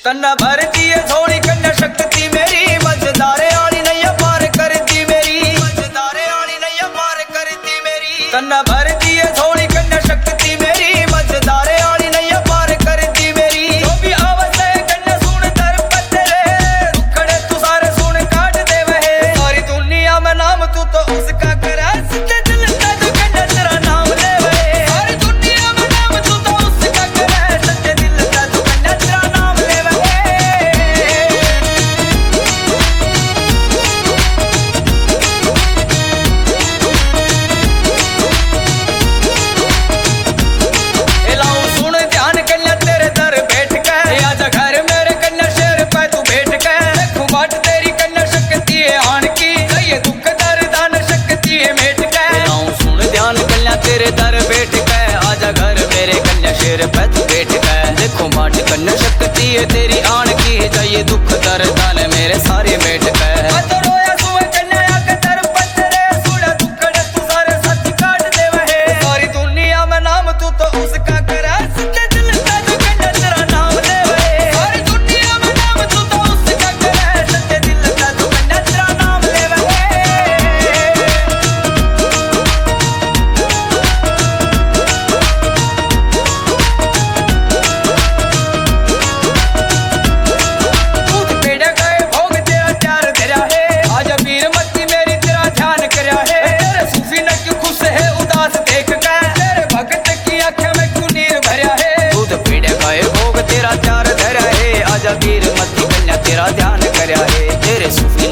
तन्ना भर दिए थोड़ी कन्या शक्ति मेरी, मझदारे आली नैया पार कर दी मेरी, मझदारे आली नैया पार कर दी मेरी। तन्ना भर दिए थोड़ी कन्या शक्ति मेरी, मझदारे आली नैया पार कर दी मेरी। जो भी आवत है कन्या सुन दर पत्थरे, दुखड़े तू सारे सुन काट दे वहे। सारी दुनिया में नाम तू तो उसका करे, सीधे दिल का जो कन्या तेरा नाम ले वहे। सारी दुनिया में नाम तू तो उसका करे, सच्चे दिल का जो कन्या तेरा नाम ले वहे। एलाऊं सुन ध्यान कन्या तेरे दर बैठ के, आजा घर मेरे कन्या शेर पे तू बैठ के। देखूं बाट तेरी कन्या शक्ति है आन की, ये दुख दर दान शक्ति है मेट के। एलाऊं सुन ध्यान कन्या तेरे दर बैठ के, आजा घर मेरे कन्या शेर पे तू बैठ के। देखूं बाट कन्या शक्ति है तेरी आन की, ये दुख दर दान मेरे सारे मेट के। रोया सुए कन्या के दर पत्थरे, सुड़ा दुखड़े तू सारे सच काट दे वहे। सारी दुनिया में नाम तू तो उसका करे, सीधे दिल का जो कन्या तेरा नाम ले वहे। सारी दुनिया में नाम तू तो उसका करे, सच्चे दिल का जो कन्या तेरा नाम ले वहे। दूध पेड़ा गए भोग तेरा प्यार तेरा है, आजा वीर मती मेरी तेरा ध्यान करया है। तेरे सूफी न क्यों खुश है उदास देख के, तेरे भगत की आंखें में क्यों नीर भरया है। दूध पेड़ा गए भोग तेरा प्यार धरा है, आजा वीर मती कन्या तेरा ध्यान करया है। तेरे सूफी